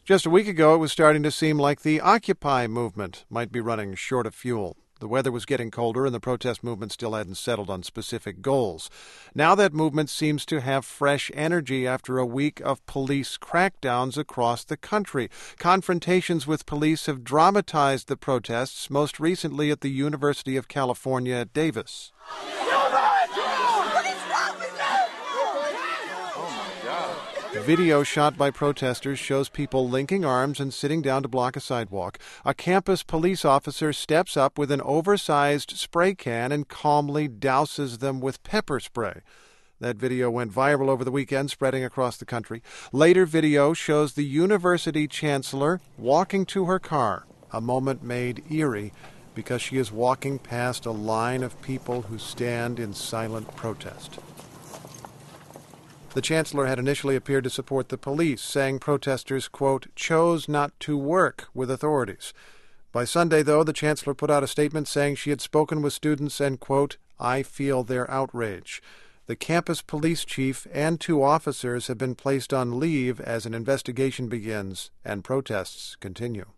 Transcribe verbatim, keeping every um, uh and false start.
Just a week ago, it was starting to seem like the Occupy movement might be running short of fuel. The weather was getting colder and the protest movement still hadn't settled on specific goals. Now that movement seems to have fresh energy after a week of police crackdowns across the country. Confrontations with police have dramatized the protests, most recently at the University of California at Davis. Video shot by protesters shows people linking arms and sitting down to block a sidewalk. A campus police officer steps up with an oversized spray can and calmly douses them with pepper spray. That video went viral over the weekend, spreading across the country. Later video shows the university chancellor walking to her car, a moment made eerie because she is walking past a line of people who stand in silent protest. The chancellor had initially appeared to support the police, saying protesters, quote, chose not to work with authorities. By Sunday, though, the chancellor put out a statement saying she had spoken with students and, quote, I feel their outrage. The campus police chief and two officers have been placed on leave as an investigation begins and protests continue.